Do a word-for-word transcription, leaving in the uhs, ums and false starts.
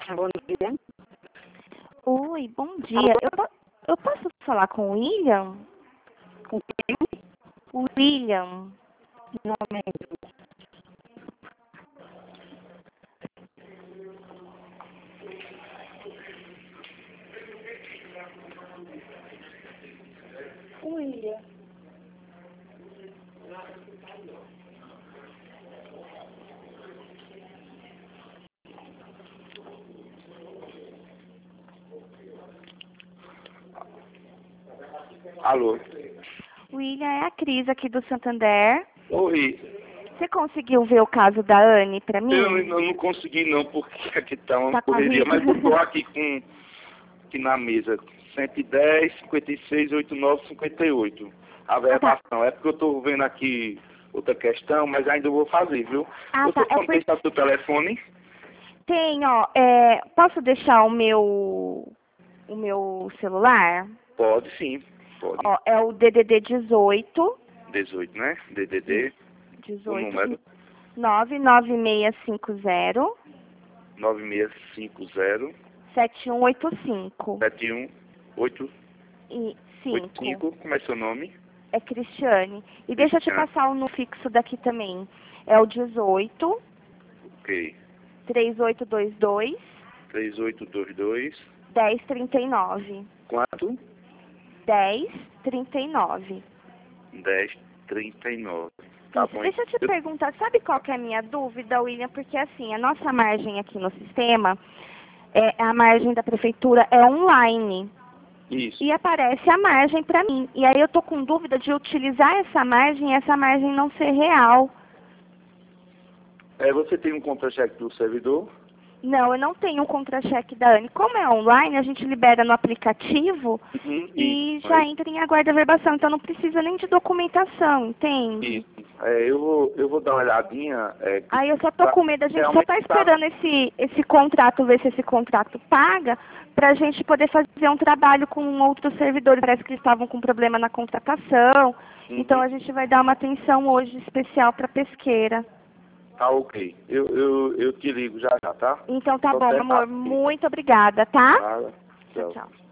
Bom dia. Oi, bom dia. Eu, po- eu posso falar com o William? Com quem? O William. Um momento. William. Alô? William, é a Cris aqui do Santander. Oi. Você conseguiu ver o caso da Anne pra mim? Eu, eu não consegui não, porque aqui tá uma Tá correria, mas corrido. eu tô aqui com aqui na mesa. cento e dez, cinquenta e seis, oitenta e nove, cinquenta e oito. A verbação. É porque eu tô vendo aqui outra questão, mas ainda vou fazer, viu? Ah, Você tá. É pode por... deixar seu telefone? Tem, ó. É... Posso deixar o meu... o meu celular? Pode sim, pode. Ó, é o D D D dezoito. dezoito, né? D D D, o dezoito. número nove nove seis cinco zero. nove seis cinco zero, sete um oito cinco. sete um oito E oito cinco. cinco. Como é seu nome? É Cristiane. E deixa eu te Cristiane. passar o no fixo daqui também. É o dezoito, Ok. três oito dois dois, três oito dois dois. dez trinta e nove. Quanto? dez trinta e nove. dez trinta e nove. Tá Isso. bom. Deixa eu te Eu- perguntar, sabe qual que é a minha dúvida, William? Porque assim, a nossa margem aqui no sistema, é, a margem da prefeitura é online. Isso. E aparece a margem para mim. E aí eu tô com dúvida de utilizar essa margem e essa margem não ser real. É, você tem um contra-cheque do servidor? Não, eu não tenho um contra-cheque da Anne. Como é online, a gente libera no aplicativo Uhum. e Isso. já É, entra em aguarda verbação. Então não precisa nem de documentação, entende? isso. É, eu, vou, eu vou dar uma olhadinha. É, Aí eu só tô pra- com medo, a gente só realmente tá tá- esperando esse, esse contrato, ver se esse contrato paga, pra gente poder fazer um trabalho com outros servidores. Parece que eles estavam com problema na contratação. Uhum. Então a gente vai dar uma atenção hoje especial pra pesqueira. Tá ok. Eu, eu, eu te ligo já já, tá? Então tá Tô bom, meu até amor. rápido. Muito obrigada, tá? Nada. Tchau, Tchau. tchau.